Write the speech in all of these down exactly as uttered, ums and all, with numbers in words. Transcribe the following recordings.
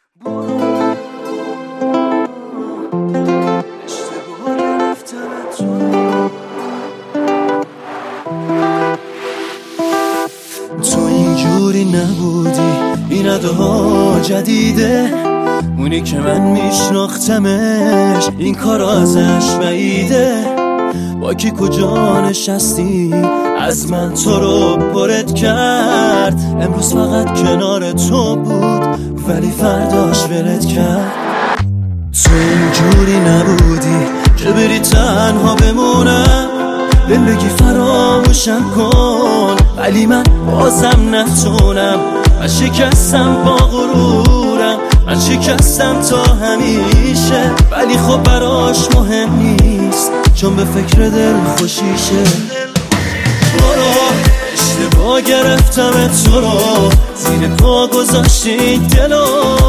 تو اینجوری نبودی، این اداها جدیده، اونی که من میشناختمش این کار ازش بعیده. با کی کجا نشستی از من تو رو پرت کرد، امروز فقط کنار تو بود ولی فرداش ولت کرد. تو اینجوری نبودی که بری تنها بمونم، بهم بگی فراموشم کن ولی من بازم نتونم. من شکستم با غرورم، من شکستم تا همیشه، ولی خب براش مهم نیست چون به فکر دل خوشیشه. برو اشتباه گرفتم تو رو، زیر پا گذاشتی دلو،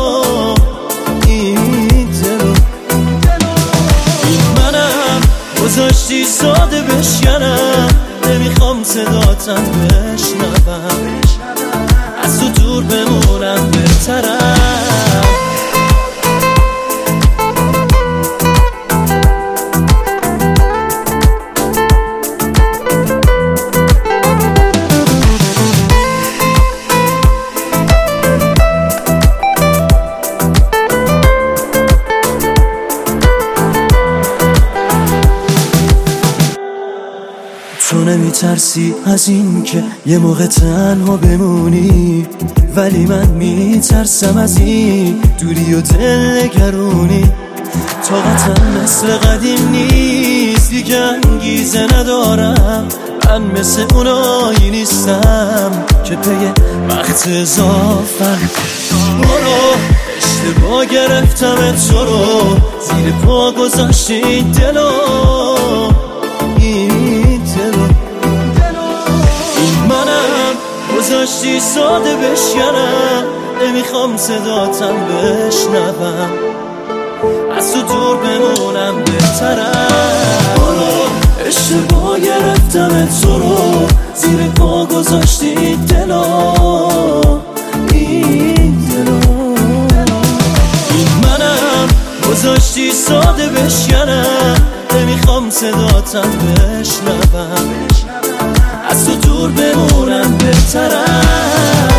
این دلو این منم گذاشتی ساده بشکنم. نمیخوام صداتم بشنوم، از تو دور بمونم بهترم. تو نمیترسی از این که یه موقع تنها بمونی، ولی من میترسم از این دوری و دلنگرونی. طاقتم مثل قدیم نیست، دیگه انگیزه ندارم. من مثل اونایی نیستم که پی وقت اضافم. برو اشتباه گرفتم تو رو، زیر پا گذاشتی دلو، گذاشتی ساده بشکنم. نمیخوام صداتم بشنوم، از تو دور بمونم بهترم. برو اشتباه گرفتم تو رو، زیر پا گذاشتی دلو، این دلو این منم گذاشتی ساده بشکنم. نمیخوام صداتم بشنوم، از تو دور بمونم بهترم.